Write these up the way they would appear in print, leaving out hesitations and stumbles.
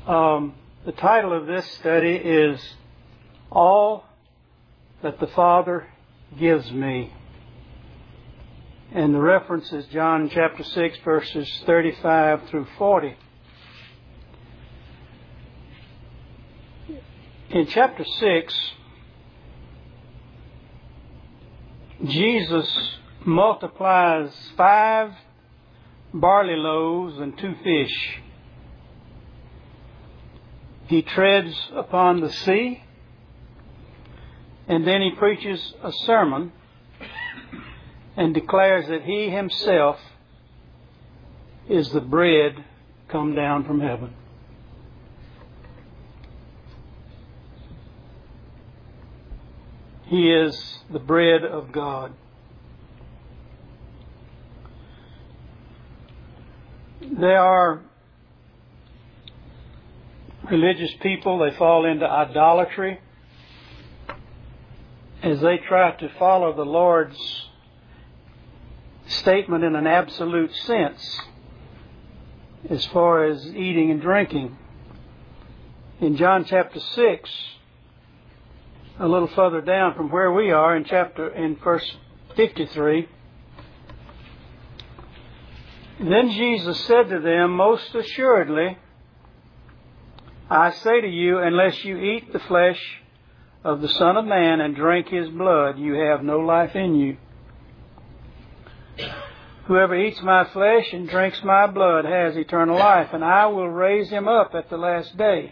The title of this study is All That the Father Gives Me. And the reference is John chapter 6, verses 35 through 40. In chapter 6, Jesus multiplies 5 barley loaves and 2 fish. He treads upon the sea, and then he preaches a sermon and declares that he himself is the bread come down from heaven. He is the bread of God. There are religious people, they fall into idolatry as they try to follow the Lord's statement in an absolute sense as far as eating and drinking. In John chapter 6, a little further down from where we are in verse 53, then Jesus said to them, Most assuredly, I say to you, unless you eat the flesh of the Son of Man and drink His blood, you have no life in you. Whoever eats my flesh and drinks my blood has eternal life, and I will raise him up at the last day.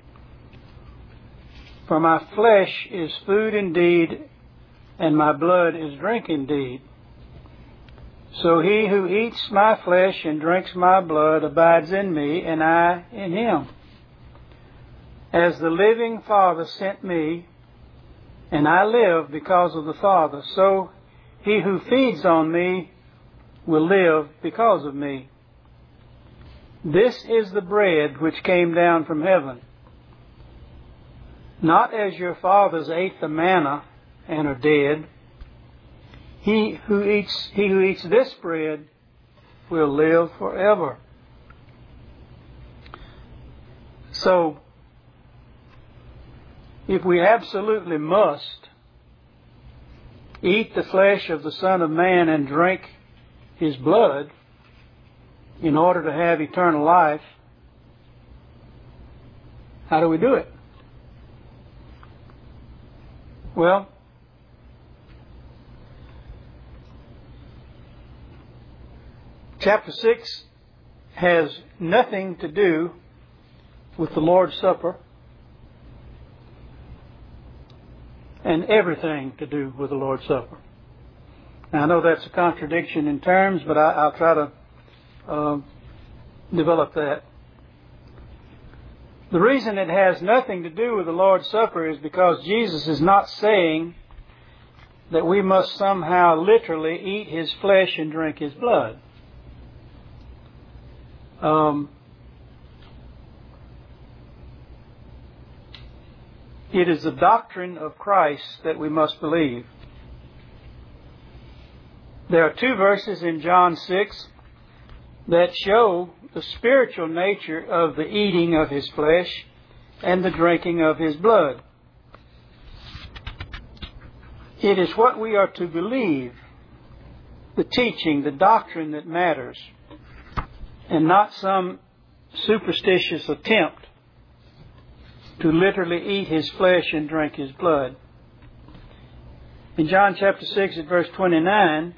For my flesh is food indeed, and my blood is drink indeed. So he who eats my flesh and drinks my blood abides in me, and I in him. As the living Father sent me, and I live because of the Father, so he who feeds on me will live because of me. This is the bread which came down from heaven. Not as your fathers ate the manna and are dead. He who eats this bread will live forever. So, if we absolutely must eat the flesh of the Son of Man and drink His blood in order to have eternal life, how do we do it? Well, chapter 6 has nothing to do with the Lord's Supper and everything to do with the Lord's Supper. Now, I know that's a contradiction in terms, but I'll try to develop that. The reason it has nothing to do with the Lord's Supper is because Jesus is not saying that we must somehow literally eat His flesh and drink His blood. It is the doctrine of Christ that we must believe. There are 2 verses in John 6 that show the spiritual nature of the eating of His flesh and the drinking of His blood. It is what we are to believe, the teaching, the doctrine that matters, and not some superstitious attempt to literally eat His flesh and drink His blood. In John chapter 6 at verse 29,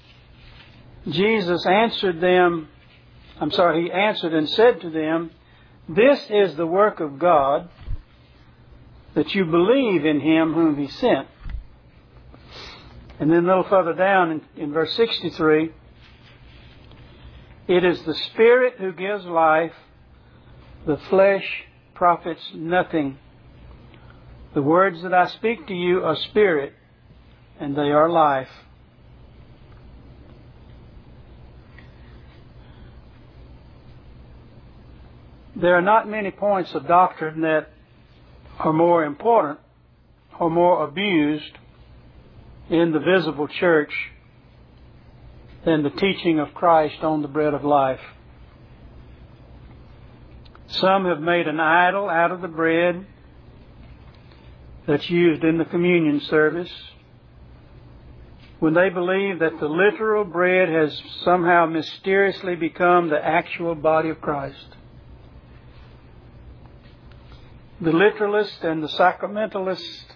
Jesus answered He answered and said to them, This is the work of God, that you believe in Him whom He sent. And then a little further down in verse 63, It is the Spirit who gives life, the flesh profits nothing. The words that I speak to you are spirit, and they are life. There are not many points of doctrine that are more important or more abused in the visible church than the teaching of Christ on the bread of life. Some have made an idol out of the bread that's used in the communion service, when they believe that the literal bread has somehow mysteriously become the actual body of Christ. The literalist and the sacramentalist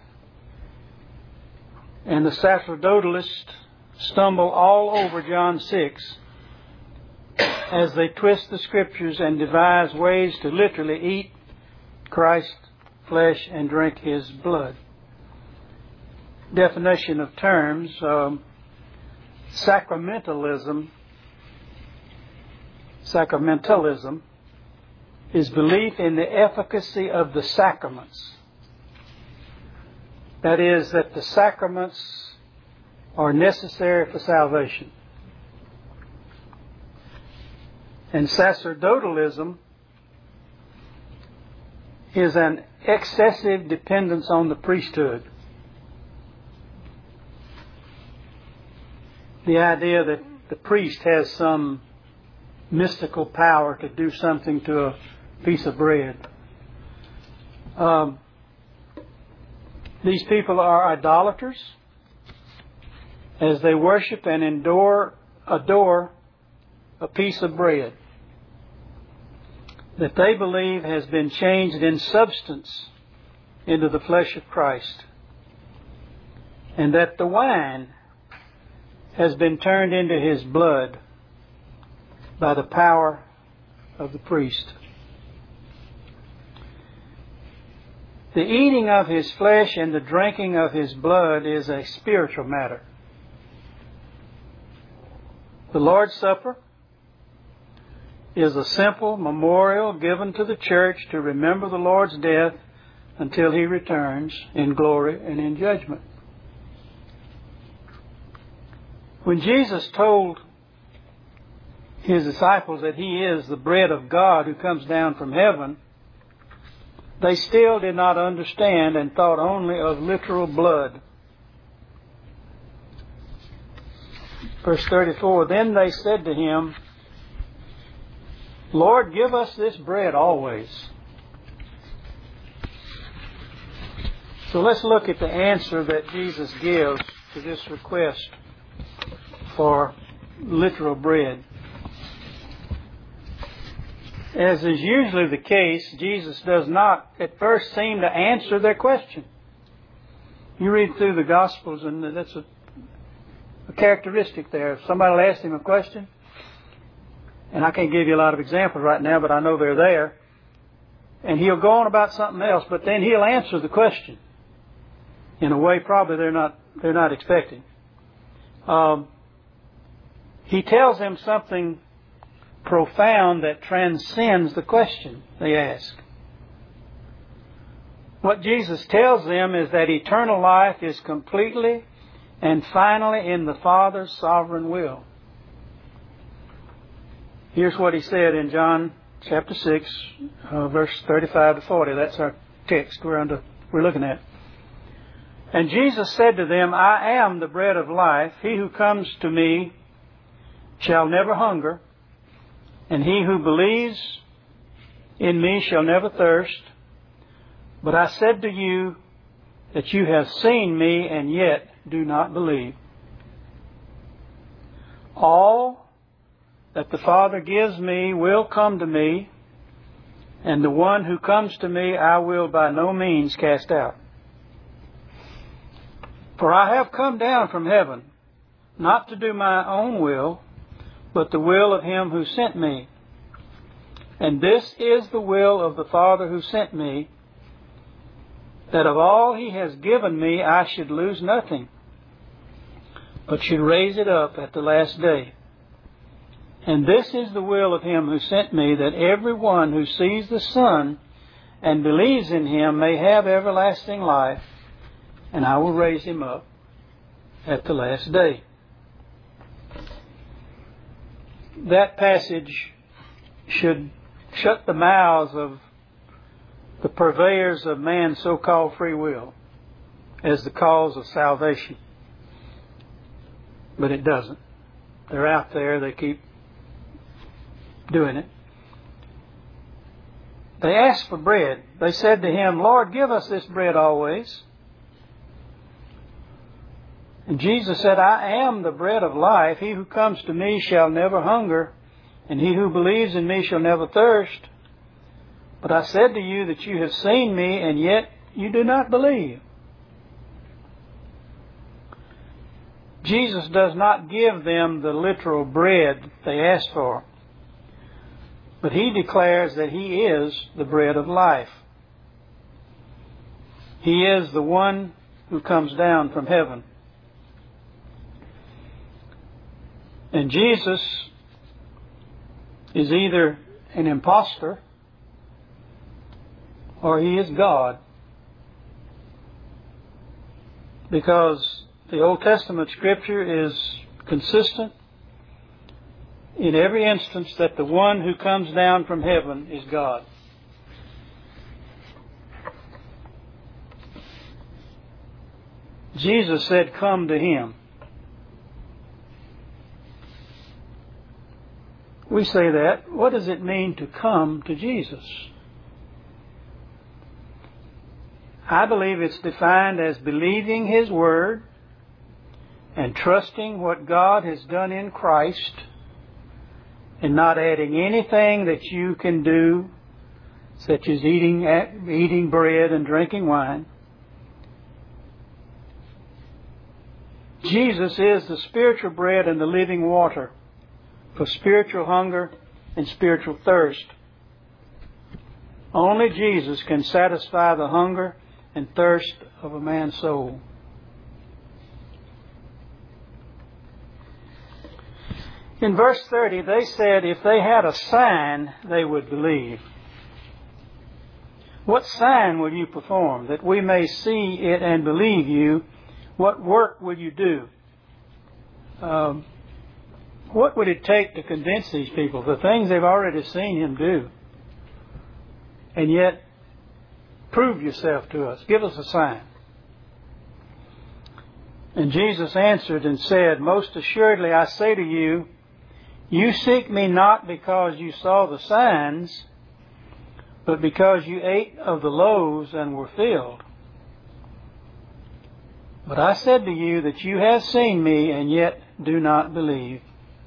and the sacerdotalist stumble all over John 6 as they twist the Scriptures and devise ways to literally eat Christ's flesh and drink His blood. Definition of terms: sacramentalism is belief in the efficacy of the sacraments. That is, that the sacraments are necessary for salvation. And sacerdotalism is an excessive dependence on the priesthood. The idea that the priest has some mystical power to do something to a piece of bread. These people are idolaters as they worship and adore a piece of bread that they believe has been changed in substance into the flesh of Christ, and that the wine has been turned into His blood by the power of the priest. The eating of His flesh and the drinking of His blood is a spiritual matter. The Lord's Supper is a simple memorial given to the church to remember the Lord's death until He returns in glory and in judgment. When Jesus told His disciples that He is the bread of God who comes down from heaven, they still did not understand and thought only of literal blood. Verse 34, then they said to Him, Lord, give us this bread always. So let's look at the answer that Jesus gives to this request for literal bread. As is usually the case, Jesus does not at first seem to answer their question. You read through the Gospels, and that's a characteristic there. If somebody will ask Him a question, and I can't give you a lot of examples right now, but I know they're there, and He'll go on about something else, but then He'll answer the question in a way probably they're not expecting. He tells them something profound that transcends the question they ask. What Jesus tells them is that eternal life is completely and finally in the Father's sovereign will. Here's what He said in John chapter 6, verse 35 to 40. That's our text we're looking at. And Jesus said to them, I am the bread of life. He who comes to me shall never hunger, and he who believes in me shall never thirst. But I said to you that you have seen me and yet do not believe. All that the Father gives me will come to me, and the one who comes to me I will by no means cast out. For I have come down from heaven, not to do my own will, but the will of Him who sent me. And this is the will of the Father who sent me, that of all He has given me I should lose nothing, but should raise it up at the last day. And this is the will of Him who sent me, that every one who sees the Son and believes in Him may have everlasting life, and I will raise him up at the last day. That passage should shut the mouths of the purveyors of man's so-called free will as the cause of salvation. But it doesn't. They're out there. They keep doing it. They asked for bread. They said to him, Lord, give us this bread always. And Jesus said, I am the bread of life. He who comes to me shall never hunger, and he who believes in me shall never thirst. But I said to you that you have seen me, and yet you do not believe. Jesus does not give them the literal bread they asked for, but he declares that he is the bread of life. He is the one who comes down from heaven. And Jesus is either an impostor or he is God, because the Old Testament Scripture is consistent in every instance that the one who comes down from heaven is God. Jesus said, come to him. We say that. What does it mean to come to Jesus? I believe it's defined as believing His Word and trusting what God has done in Christ and not adding anything that you can do, such as eating bread and drinking wine. Jesus is the spiritual bread and the living water for spiritual hunger and spiritual thirst. Only Jesus can satisfy the hunger and thirst of a man's soul. In verse 30, they said if they had a sign, they would believe. What sign will you perform that we may see it and believe you? What work will you do? What would it take to convince these people? The things they've already seen Him do. And yet, prove yourself to us. Give us a sign. And Jesus answered and said, most assuredly I say to you, you seek me not because you saw the signs, but because you ate of the loaves and were filled. But I said to you that you have seen me and yet do not believe.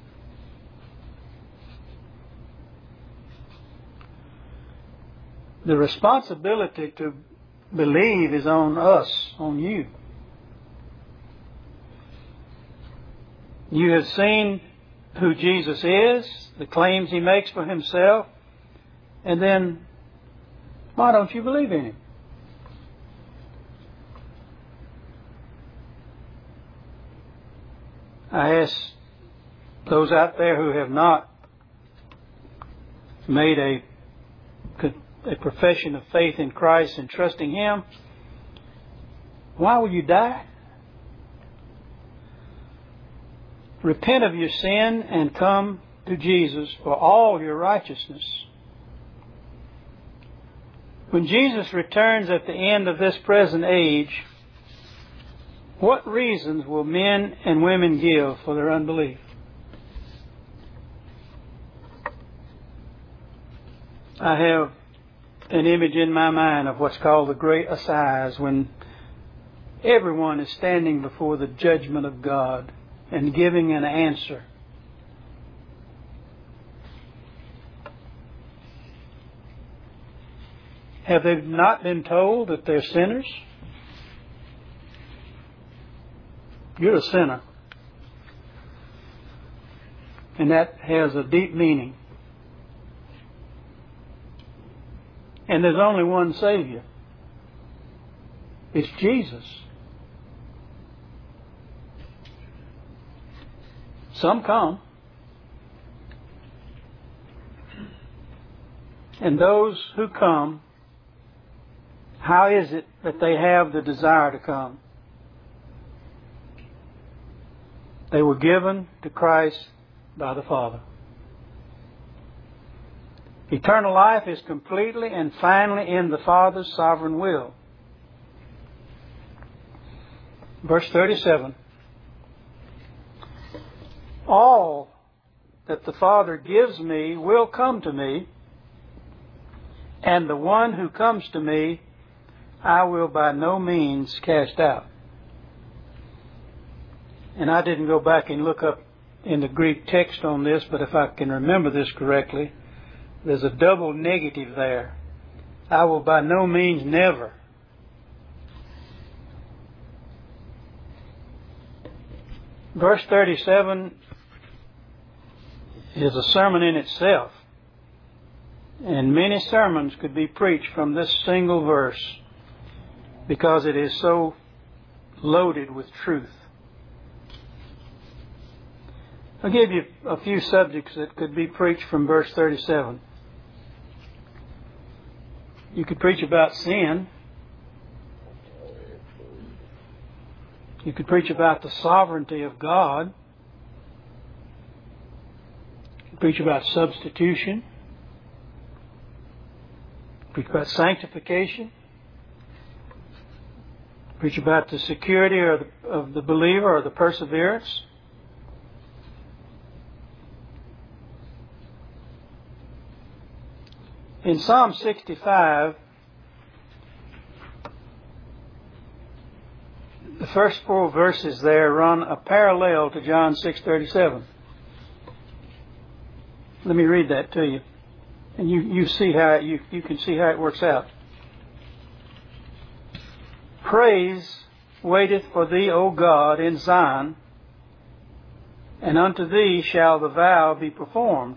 The responsibility to believe is on us, on you. You have seen who Jesus is, the claims He makes for Himself, and then why don't you believe in Him? I ask those out there who have not made a profession of faith in Christ and trusting Him, why will you die? Repent of your sin and come to Jesus for all your righteousness. When Jesus returns at the end of this present age, what reasons will men and women give for their unbelief? I have an image in my mind of what's called the Great Assize, when everyone is standing before the judgment of God and giving an answer. Have they not been told that they're sinners? You're a sinner. And that has a deep meaning. And there's only one Savior. It's Jesus. Some come. And those who come, how is it that they have the desire to come? They were given to Christ by the Father. Eternal life is completely and finally in the Father's sovereign will. Verse 37. All that the Father gives me will come to me, and the one who comes to me I will by no means cast out. And I didn't go back and look up in the Greek text on this, but if I can remember this correctly, there's a double negative there. I will by no means never. Verse 37 is a sermon in itself. And many sermons could be preached from this single verse because it is so loaded with truth. I'll give you a few subjects that could be preached from verse 37. You could preach about sin. You could preach about the sovereignty of God. You could preach about substitution. Preach about sanctification. Preach about the security of the believer or the perseverance. In Psalm 65, the first 4 verses there run a parallel to John 6:37. Let me read that to you. And you see how you can see how it works out. Praise waiteth for thee, O God, in Zion, and unto thee shall the vow be performed.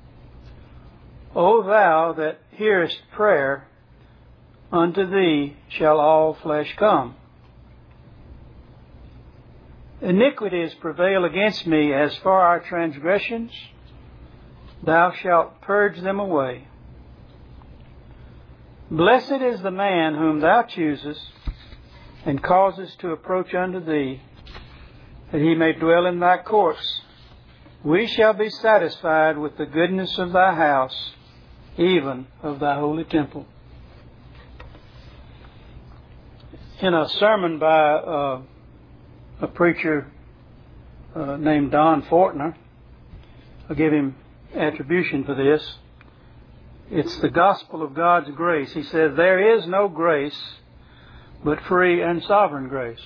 O thou that hearest prayer, unto thee shall all flesh come. Iniquities prevail against me, as for our transgressions, thou shalt purge them away. Blessed is the man whom thou choosest, and causest to approach unto thee, that he may dwell in thy courts. We shall be satisfied with the goodness of thy house, even of thy holy temple. In a sermon by a preacher named Don Fortner, I'll give him attribution for this. It's the gospel of God's grace. He says, there is no grace but free and sovereign grace.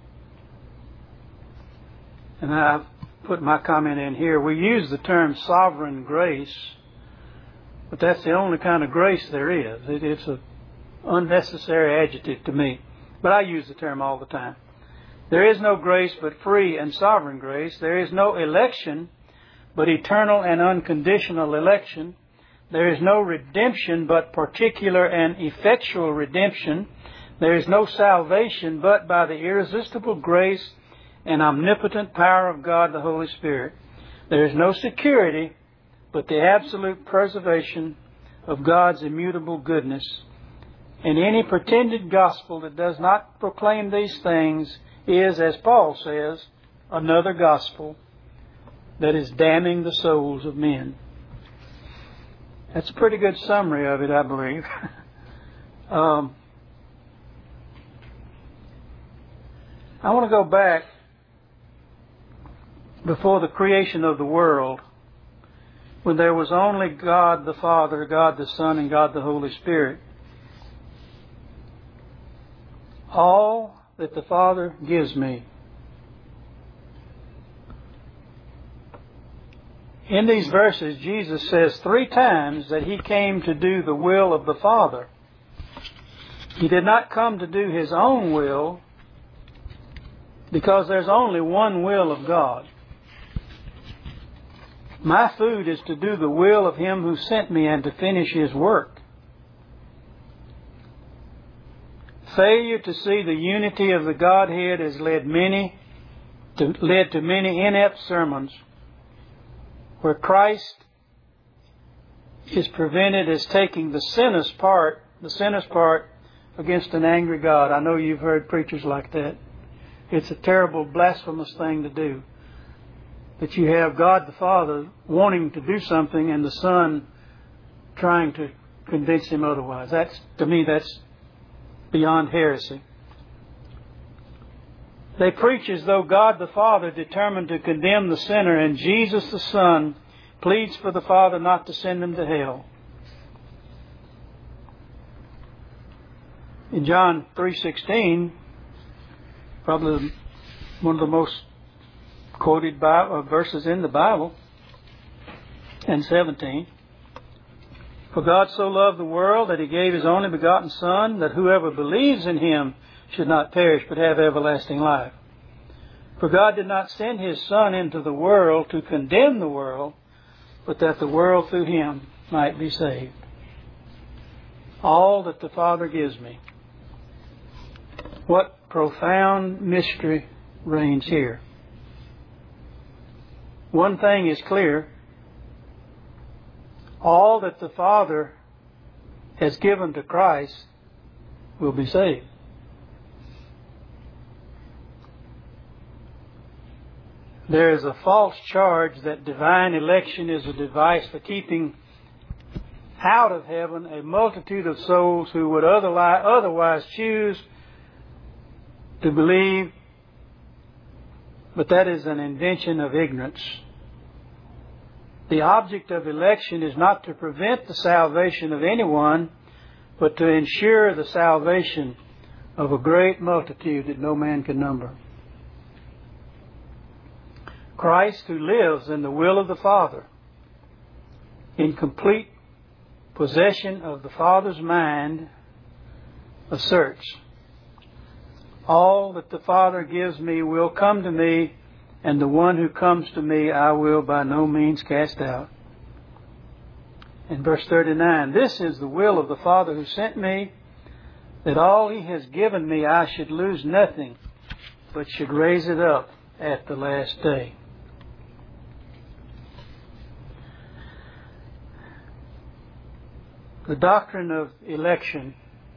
And I've put my comment in here. We use the term sovereign grace, but that's the only kind of grace there is. It's an unnecessary adjective to me, but I use the term all the time. There is no grace but free and sovereign grace. There is no election but eternal and unconditional election. There is no redemption but particular and effectual redemption. There is no salvation but by the irresistible grace and omnipotent power of God the Holy Spirit. There is no security but the absolute preservation of God's immutable goodness. And any pretended gospel that does not proclaim these things is, as Paul says, another gospel that is damning the souls of men. That's a pretty good summary of it, I believe. I want to go back before the creation of the world, when there was only God the Father, God the Son, and God the Holy Spirit. All that the Father gives me. In these verses, Jesus says 3 times that He came to do the will of the Father. He did not come to do His own will, because there's only one will of God. My food is to do the will of Him who sent me and to finish His work. Failure to see the unity of the Godhead has led to many inept sermons where Christ is presented as taking the sinner's part against an angry God. I know you've heard preachers like that. It's a terrible, blasphemous thing to do. That you have God the Father wanting to do something and the Son trying to convince Him otherwise. To me, that's beyond heresy. They preach as though God the Father determined to condemn the sinner, and Jesus the Son pleads for the Father not to send them to hell. In John 3:16, probably one of the most quoted verses in the Bible, and 17, "For God so loved the world that He gave His only begotten Son, that whoever believes in Him should not perish but have everlasting life. For God did not send His Son into the world to condemn the world, but that the world through Him might be saved." All that the Father gives me. What profound mystery reigns here. One thing is clear. All that the Father has given to Christ will be saved. There is a false charge that divine election is a device for keeping out of heaven a multitude of souls who would otherwise choose to believe, but that is an invention of ignorance. The object of election is not to prevent the salvation of anyone, but to ensure the salvation of a great multitude that no man can number. Christ, who lives in the will of the Father, in complete possession of the Father's mind, asserts, "All that the Father gives me will come to me, and the one who comes to me I will by no means cast out." In verse 39, "This is the will of the Father who sent me, that all He has given me I should lose nothing, but should raise it up at the last day." The doctrine of election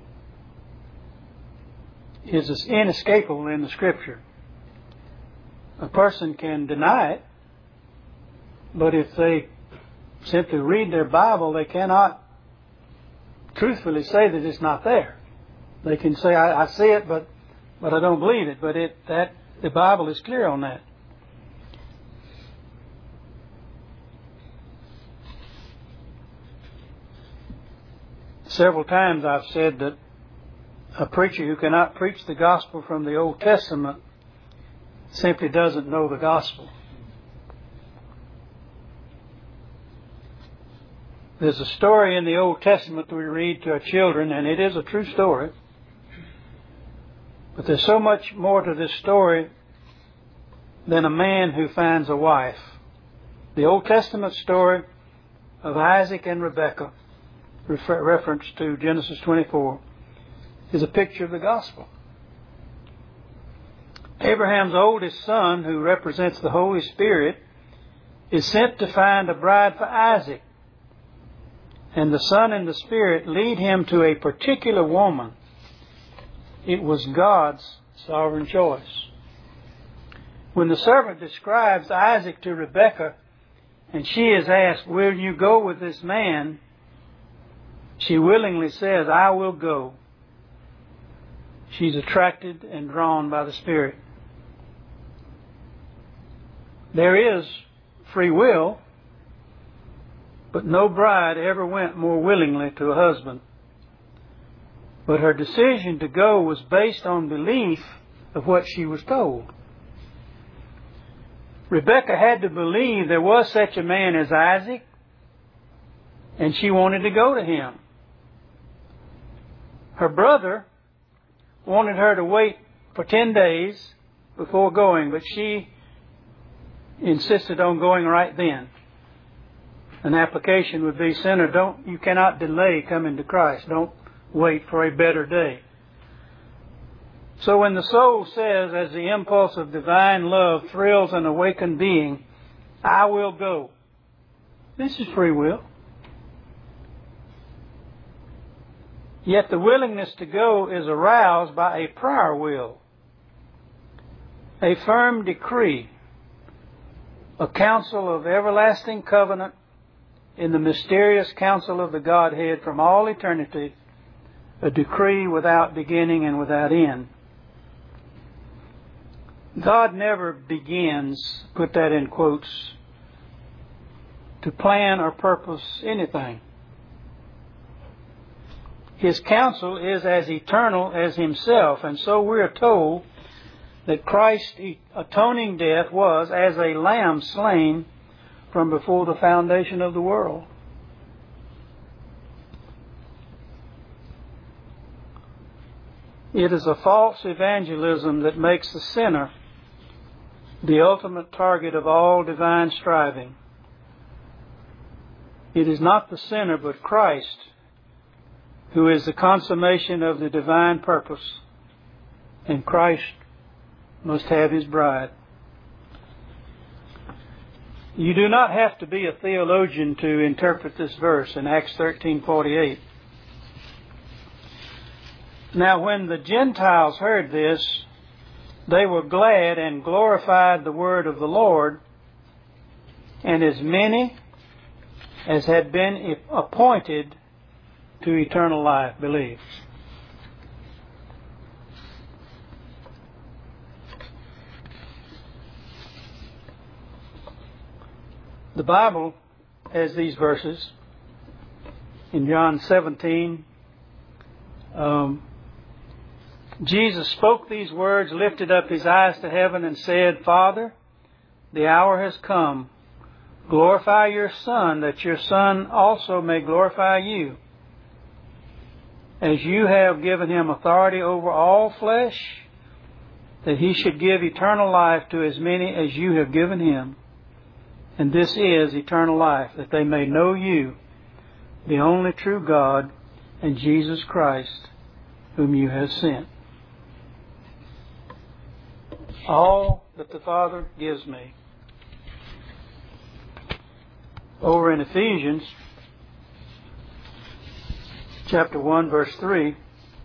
is inescapable in the Scripture. A person can deny it, but if they simply read their Bible, they cannot truthfully say that it's not there. They can say, I see it, but I don't believe it. But the Bible is clear on that. Several times I've said that a preacher who cannot preach the gospel from the Old Testament simply doesn't know the gospel. There's a story in the Old Testament that we read to our children, and it is a true story. But there's so much more to this story than a man who finds a wife. The Old Testament story of Isaac and Rebekah, reference to Genesis 24, is a picture of the gospel. Abraham's oldest son, who represents the Holy Spirit, is sent to find a bride for Isaac. And the Son and the Spirit lead him to a particular woman. It was God's sovereign choice. When the servant describes Isaac to Rebekah, and she is asked, "Will you go with this man?" she willingly says, "I will go." She's attracted and drawn by the Spirit. There is free will, but no bride ever went more willingly to a husband. But her decision to go was based on belief of what she was told. Rebekah had to believe there was such a man as Isaac, and she wanted to go to him. Her brother wanted her to wait for 10 days before going, but she insisted on going right then. An application would be, "Sinner, you cannot delay coming to Christ. Don't wait for a better day." So when the soul says, as the impulse of divine love thrills an awakened being, "I will go," this is free will. Yet the willingness to go is aroused by a prior will, a firm decree, a counsel of everlasting covenant in the mysterious counsel of the Godhead from all eternity, a decree without beginning and without end. God never begins, put that in quotes, to plan or purpose anything. His counsel is as eternal as Himself, and so we are told that Christ's atoning death was as a lamb slain from before the foundation of the world. It is a false evangelism that makes the sinner the ultimate target of all divine striving. It is not the sinner but Christ who is the consummation of the divine purpose, and Christ must have His bride. You do not have to be a theologian to interpret this verse in Acts 13:48. Now when the Gentiles heard this, they were glad and glorified the word of the Lord, and as many as had been appointed to eternal life believed. The Bible has these verses in John 17. Jesus spoke these words, lifted up His eyes to heaven, and said, Father, the hour has come. Glorify your Son, that your Son also may glorify you. As you have given Him authority over all flesh, that He should give eternal life to as many as you have given Him. And this is eternal life, that they may know you, the only true God, and Jesus Christ, whom you have sent. All that the Father gives me. Over in Ephesians chapter 1, verse 3,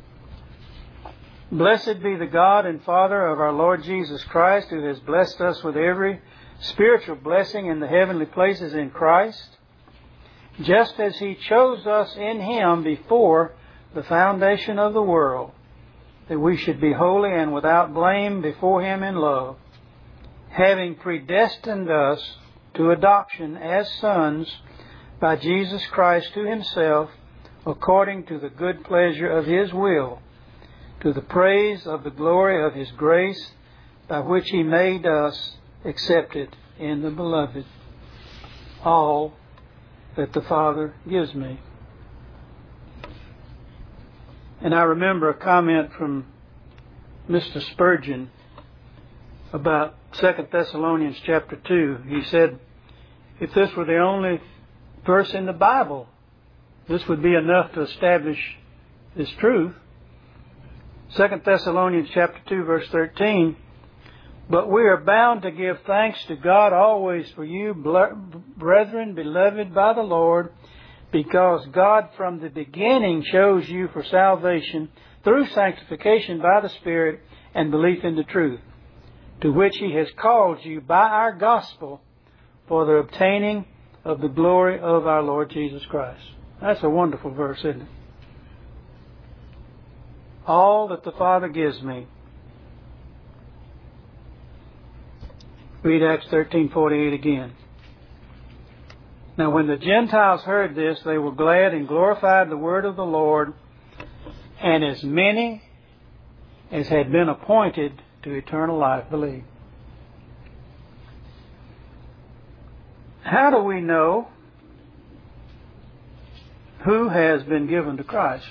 Blessed be the God and Father of our Lord Jesus Christ, who has blessed us with every spiritual blessing in the heavenly places in Christ, just as He chose us in Him before the foundation of the world, that we should be holy and without blame before Him in love, having predestined us to adoption as sons by Jesus Christ to Himself, according to the good pleasure of His will, to the praise of the glory of His grace, by which He made us accepted in the Beloved. All that the Father gives me. And I remember a comment from Mr. Spurgeon about 2 Thessalonians chapter 2. He said, if this were the only verse in the Bible, this would be enough to establish this truth. 2 Thessalonians chapter 2, verse 13, But we are bound to give thanks to God always for you, brethren, beloved by the Lord, because God from the beginning chose you for salvation through sanctification by the Spirit and belief in the truth, to which He has called you by our gospel for the obtaining of the glory of our Lord Jesus Christ. That's a wonderful verse, isn't it? All that the Father gives me. Read Acts 13:48 again. Now when the Gentiles heard this, they were glad and glorified the word of the Lord, and as many as had been appointed to eternal life believed. How do we know who has been given to Christ?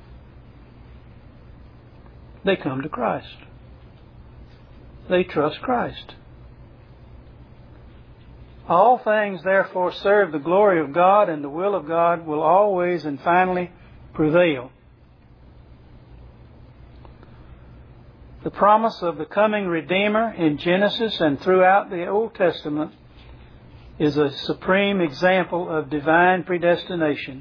They come to Christ. They trust Christ. All things therefore serve the glory of God, and the will of God will always and finally prevail. The promise of the coming Redeemer in Genesis and throughout the Old Testament is a supreme example of divine predestination.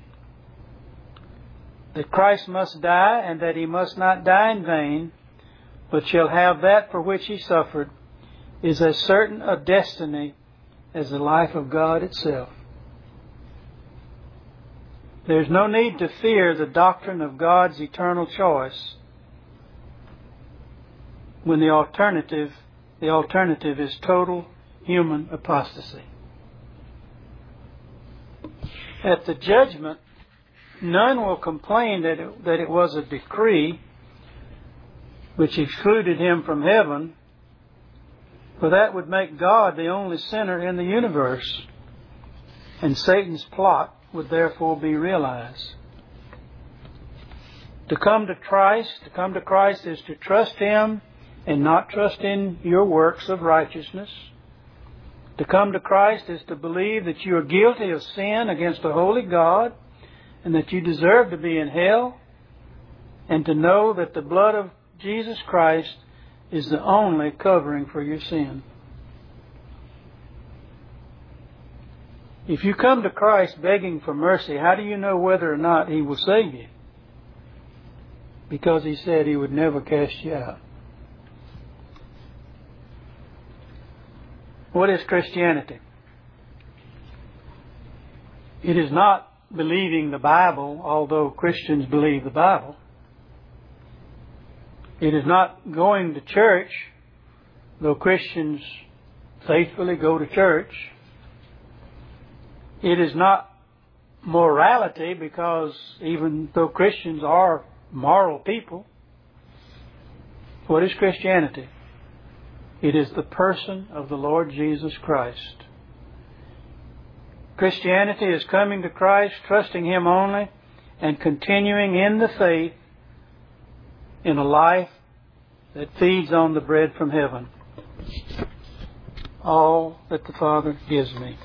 That Christ must die, and that He must not die in vain, but shall have that for which He suffered, is as certain a destiny as the life of God itself. There's no need to fear the doctrine of God's eternal choice when the alternative is total human apostasy. At the judgment none will complain that it was a decree which excluded him from heaven, for that would make God the only sinner in the universe, and Satan's plot would therefore be realized. To come to Christ is to trust Him and not trust in your works of righteousness. To come to Christ is to believe that you are guilty of sin against a holy God and that you deserve to be in hell, and to know that the blood of Jesus Christ is the only covering for your sin. If you come to Christ begging for mercy, how do you know whether or not He will save you? Because He said He would never cast you out. What is Christianity? It is not believing the Bible, although Christians believe the Bible. It is not going to church, though Christians faithfully go to church. It is not morality, because even though Christians are moral people. What is Christianity? It is the person of the Lord Jesus Christ. Christianity is coming to Christ, trusting Him only, and continuing in the faith in a life that feeds on the bread from heaven. All that the Father gives me.